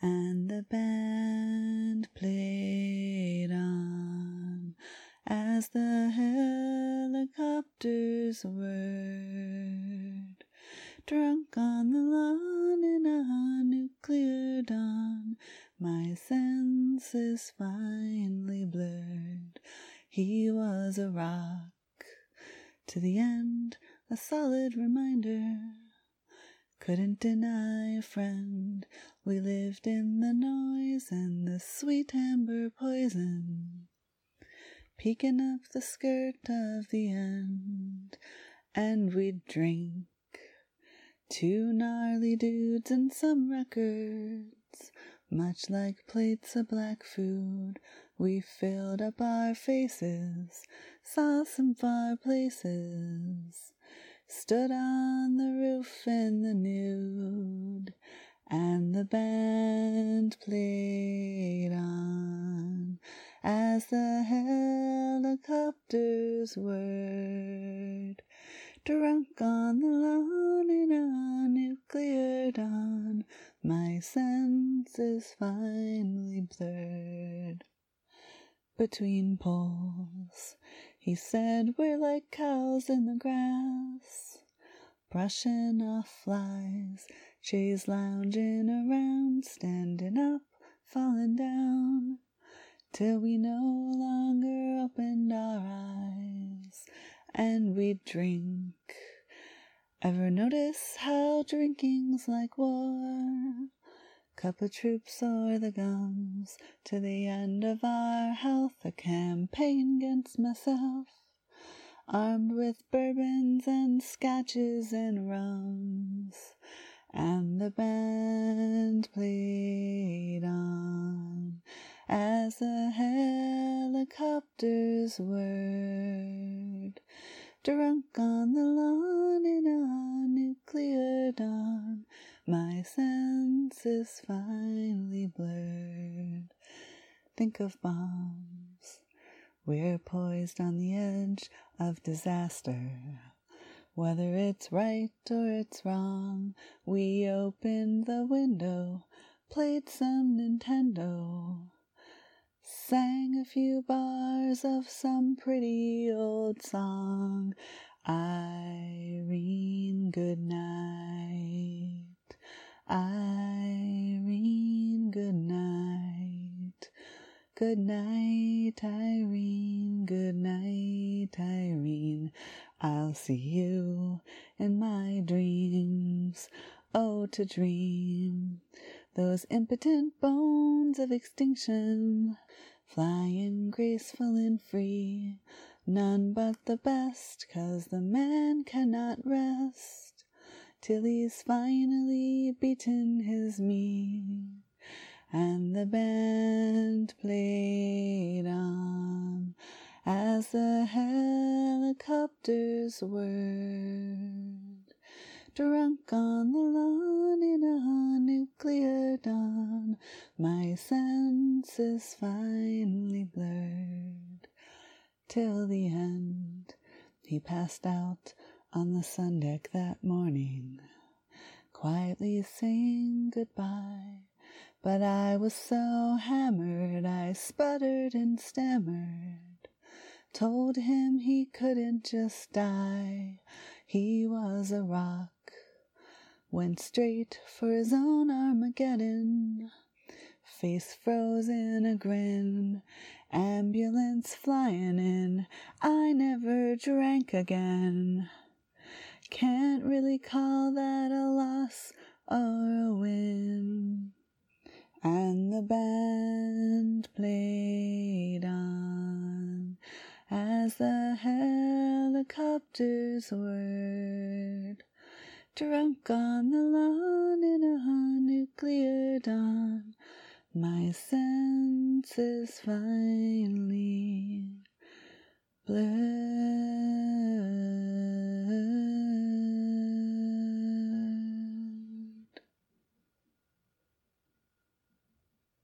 and the band played on as the helicopters whirred. Drunk on the lawn in a nuclear dawn, my senses finally blurred. He was a rock, to the end a solid reminder. Couldn't deny a friend, we lived in the noise and the sweet amber poison, peeking up the skirt of the end, and we'd drink. Two gnarly dudes and some records, much like plates of black food. We filled up our faces, saw some far places, stood on the roof in the nude, and the band played on as the helicopters whirred. Drunk on the lawn in a nuclear dawn, my senses finally blurred. Between poles, he said, we're like cows in the grass, brushing off flies, chaise lounging around, standing up, falling down, till we no longer opened our eyes, and we'd drink. Ever notice how drinking's like war? Cup of troops o'er the gums, to the end of our health, a campaign against myself, armed with bourbons and scotches and rums, and the band played on as the helicopters whirred. Drunk on the lawn in a nuclear dawn, my senses finally blurred. Think of bombs. We're poised on the edge of disaster. Whether it's right or it's wrong, we opened the window, played some Nintendo, sang a few bars of some pretty old song. Irene, good night. Irene, good night. Good night, Irene. Good night, Irene. I'll see you in my dreams. Oh, to dream those impotent bones of extinction, flying graceful and free, none but the best, 'cause the man cannot rest till he's finally beaten his meat. And the band played on as the helicopters whirred. Drunk on the lawn in a nuclear dawn, my senses finally blurred. Till the end, he passed out on the sun deck that morning, quietly saying goodbye. But I was so hammered, I sputtered and stammered, told him he couldn't just die, he was a rock, went straight for his own Armageddon, face froze in a grin, ambulance flying in, I never drank again. Can't really call that a loss or a win. And the band played on as the helicopters whirred. Drunk on the lawn in a nuclear dawn, my senses finally blurred.